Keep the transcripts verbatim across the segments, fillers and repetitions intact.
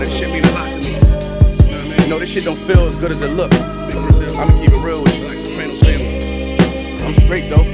this shit mean a lot to me. You know what I mean? You know, this shit don't feel as good as it look. I'ma keep it real with you. Like Sopranos family. I'm straight though.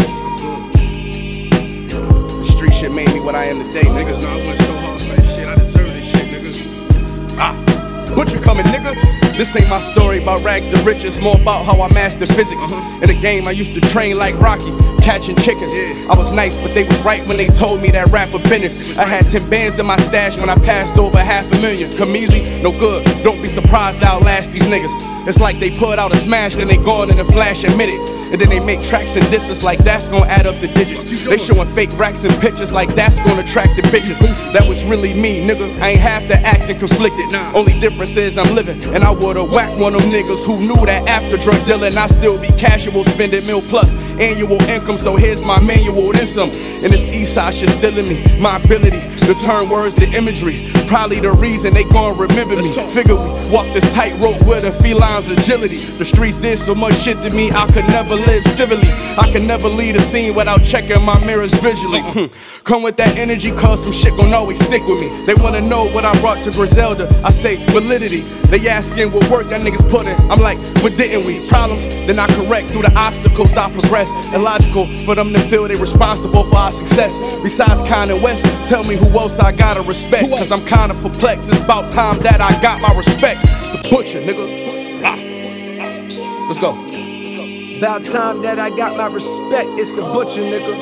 The street shit made me what I am today, niggas. Know I went so hard for this shit. I deserve this shit, niggas. Ah. Butcher coming, nigga. This ain't my story about rags to riches, more about how I mastered physics. Uh-huh. In the game, I used to train like Rocky, catching chickens. Yeah. I was nice, but they was right when they told me that rapper business. I had ten bands in my stash when I passed over half a million. Come easy, no good. Don't be surprised I'll last these niggas. It's like they put out a smash, then they gone in a flash and admit it. And then they make tracks and disses like that's gonna add up the digits. They showing fake racks and pictures like that's gonna attract the bitches. That was really me, nigga. I ain't have to act and conflicted. Nah. Only difference is I'm living, and I would've whacked one of them niggas who knew that after drug dealing I still be casual, spending mil plus annual income. So here's my manual, then some. And this east side shit still in me. My ability to turn words to imagery, probably the reason they gon' remember me. Figure we walk this tightrope with a feline's agility. The streets did so much shit to me I could never live civilly. I can never leave a scene without checking my mirrors visually. Come with that energy, cause some shit gon' always stick with me. They wanna know what I brought to Griselda. I say validity. They asking what work that niggas put in. I'm like, what didn't we? Problems, then I correct through the obstacles I progress. Illogical for them to feel they responsible for our success. Besides Kanye West, tell me who else I gotta respect. Cause I'm kinda perplexed. It's about time that I got my respect. It's the Butcher, nigga. Ah. Let's go. About time that I got my respect, it's the Butcher, nigga.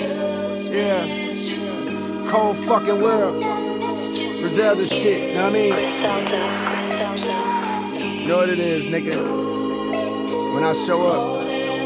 Yeah. Cold fucking world. Griselda shit, know what I mean? Griselda, Griselda, Griselda. You know what it is, nigga. When I show up,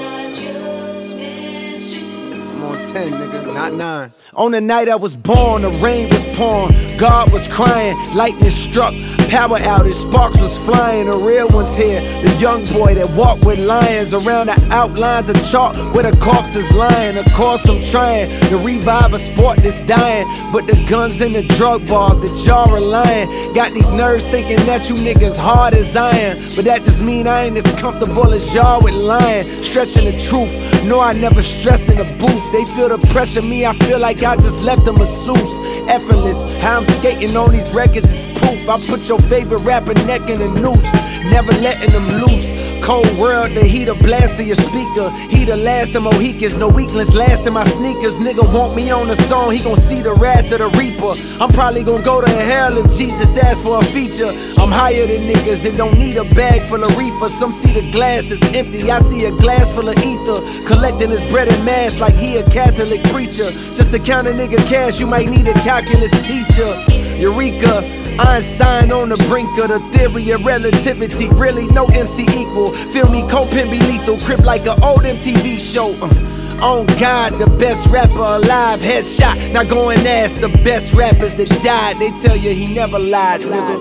I'm on ten, nigga, not nine. On the night I was born, the rain was pouring, God was crying, lightning struck, power outage, sparks was flying. The real one's here, the young boy that walked with lions around the outlines of chalk where the corpse is lying. Of course I'm trying to revive a sport that's dying, but the guns and the drug bars that y'all relying got these nerves thinking that you niggas hard as iron. But that just mean I ain't as comfortable as y'all with lying, stretching the truth. No, I never stress in the booth. They feel the pressure, me I feel like I just left a masseuse. Effortless, how I'm skating on these records is proof. I put your favorite rapper neck in a noose, never letting them loose. Cold world, the heater blast to your speaker. He the last of Mohicans, no weaklings last in my sneakers. Nigga want me on the song, he gon' see the wrath of the reaper. I'm probably gon' go to hell if Jesus asks for a feature. I'm higher than niggas and don't need a bag full of reefer. Some see the glass is empty, I see a glass full of ether. Collecting his bread and mass like he a Catholic preacher. Just to count a nigga cash, you might need a calculus teacher. Eureka, Einstein on the brink of the theory of relativity. Really no M C equal. Feel me, Copen be lethal. Crip like an old M T V show. Uh, on God, the best rapper alive. Headshot. Now go and ask the best rappers that died. They tell you he never lied, nigga.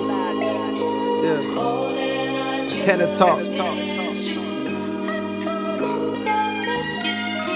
Yeah. Tenor talk.